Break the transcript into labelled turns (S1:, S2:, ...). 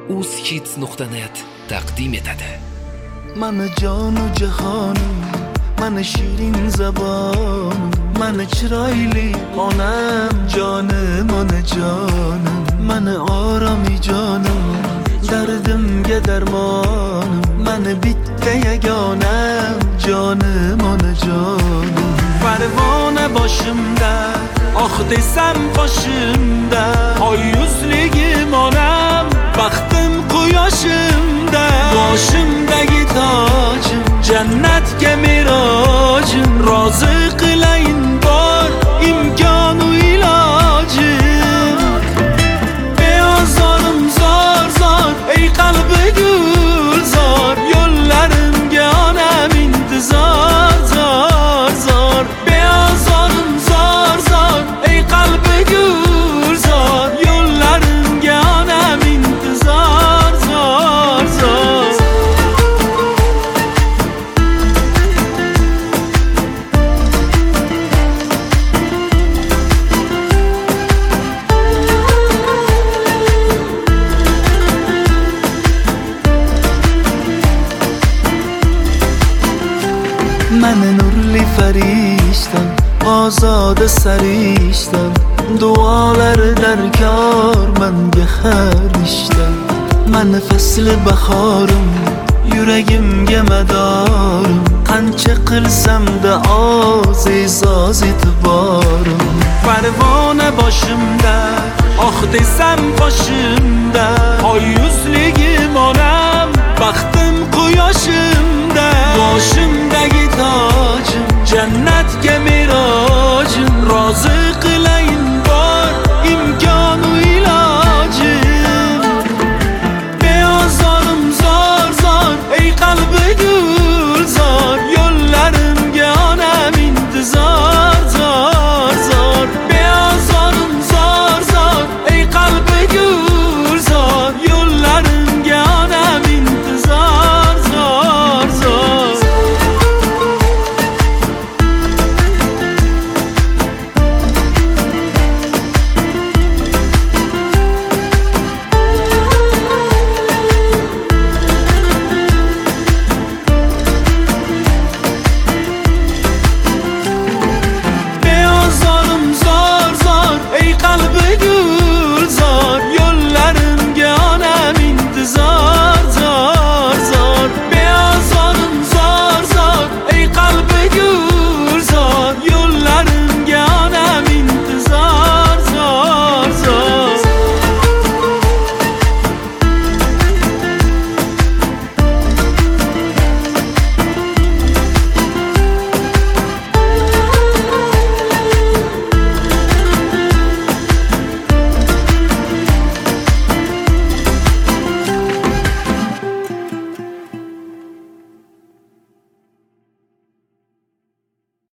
S1: uzkids.net taqdim etadi.
S2: من جان و جهانم، من شیرین زبانم، من چرایلی خانم، جانم جانم، من آرامی جانم، دردم گه درمانم، من بیت یگانم، جانم جانم. پروانه başım da, ah desem başımda, ay yüzlüğüm anam, baktım kuyaşımda, başımdaki tacım, cennetke miracım, razı kılayın var, imkanı ilacım. Beyazlarım zar zar, ey kalbi gülzar, yollarım gânem intizar zar zar. Beyazlarım zar zar, ey kalbi gülzar, yollarım gânem intizar zar zar. من nurli فرشتم، آزاد سریشتم، dualar درکار من خرشتم. من فصل بخارım, yüreğimge medarım, qancha qilsam da aziz etibarım. Pervane başımda, ah desem başımda, ay yüzlü